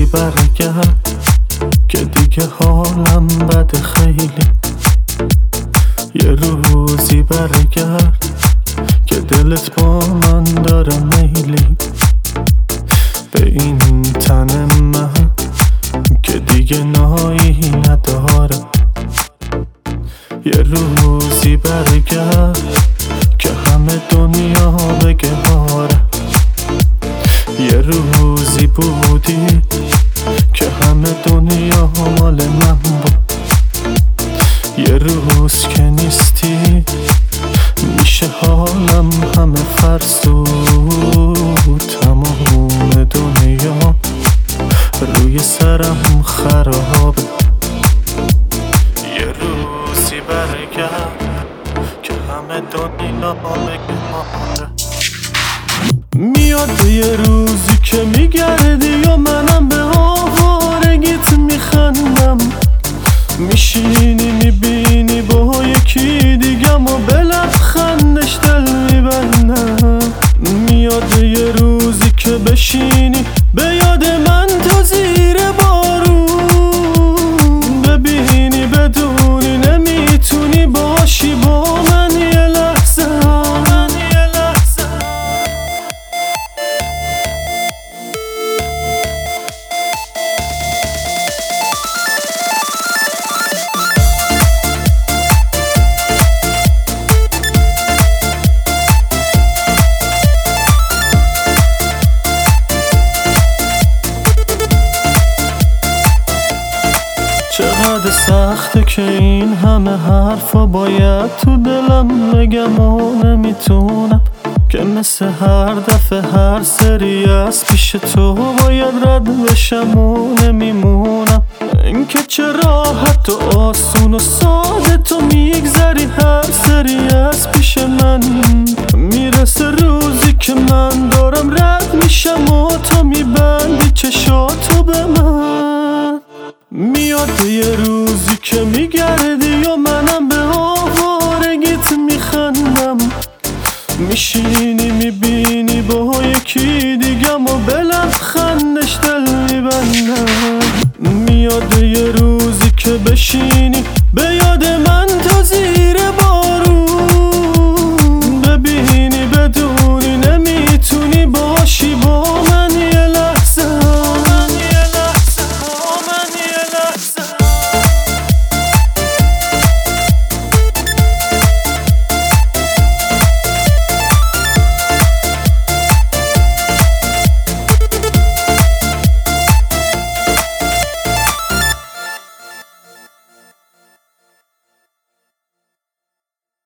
برگرد که دیگه حالم بده خیلی. یه روزی برگرد که دلت با من داره میلی به این تن من که دیگه نایی نداره. یه روزی برگرد که همه دنیا بگه آره. یه روزی بودی که همه دنیا مال من بود. یه روز که نیستی میشه حالم همه فرسود. تمام دنیا روی سرم خرابه. یه روزی برگرد که همه دنیا بگه آره. میاد یه روزی که میگردی و منم به آوارگیت میخندم. میشینی میبینی با یکی دیگم و به لبخندش دل میبندم. میاد یه روزی که بشینی به یاد من تو زیر بارون ببینی بدونی نمیتونی باشی با من یه لحظه. چقدر سخته که این همه حرفا باید تو دلم بگم و نمیتونم، که مثل هر دفعه هر سری از پیش تو باید رد بشم و نمیمونم. این که چه راحت و آسون و ساده تو میگذری هر سری از پیش من. میرسه روزی که من دارم رد میشم و تو میبندی چشاتو به من. میاد یه روزی که